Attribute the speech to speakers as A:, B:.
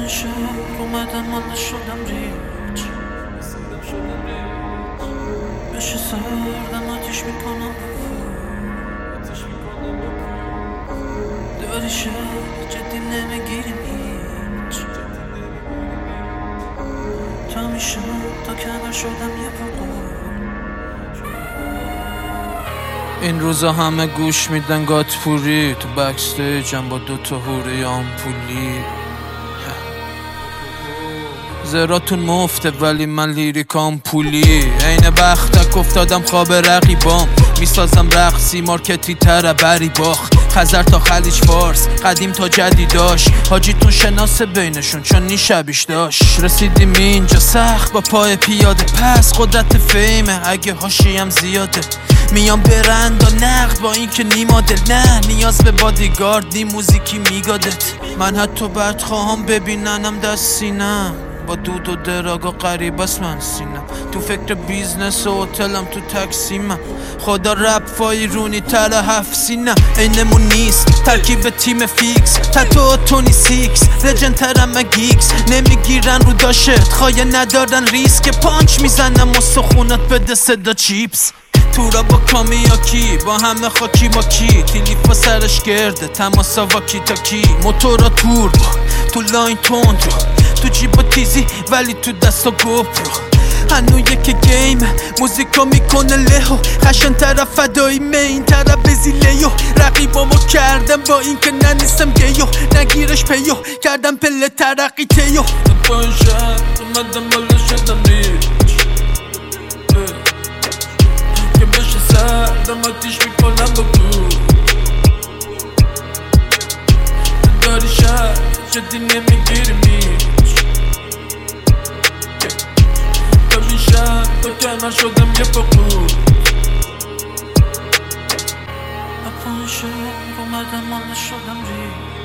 A: شب اومدم مالا شدم ریچ بشه سردم آتیش میکنم داری شب جدی نمیگیریم هیچ تا میشم تا کمر شدم یه پاقو این روزا همه گوش میدن گاتپوری تو بکستیجم با دوتا هوری آمپولی زراتون مفته ولی من لیریکام پولی عین بختک افتادم خواب رقیبام میسازم رقصی مارکتی تره بری باخ خزر تا خلیج فارس قدیم تا جدیداش حاجیتون شناسه بینشون چون نی شبیش داشت رسیدیم اینجا سخت با پای پیاده پس قدرت فیمه اگه حاشیه‌ام زیاده میام برند و نقد با این که نی مدل نه نیاز به بادیگارد نی موزیکی میگادت من حتی بد خواهم ببیننم دست سینم با دود و دراگا قریب است من سینم تو فکر بیزنس و هتلم تو تکسیمم خدا رپ فای رونی تر 7 سینم اینمون نیست ترکیب تیم فیکس تتو تونی سیکس لجن ترم گیکس نمیگیرن رو داشت خواهی ندارن ریسک پانچ میزنم و سخونات بده صدا چیپس تورا با کامیاکی با همه خاکی ماکی تیلیفا سرش گرده تماسا واکی تاکی موتورا توربو تو لاین تند رو تو جیبا تیزی ولی تو دستا گوپرو هنو یک گیم موزیکا میکنه لهو خشن طرف فدایی مین طرف بزیلیو رقیبامو کردم با این که ننیستم گیو نگیرش پیو کردم پله ترقی تیو با این شهر اومدم بالا شدم ریچ که بشه سردم آتیش میکنم با تو داری شهر جدی نمیگیریم هیچ تا میشم تا کمر شدم یه پاقو اپا شب اومدم مالا شدم ریچ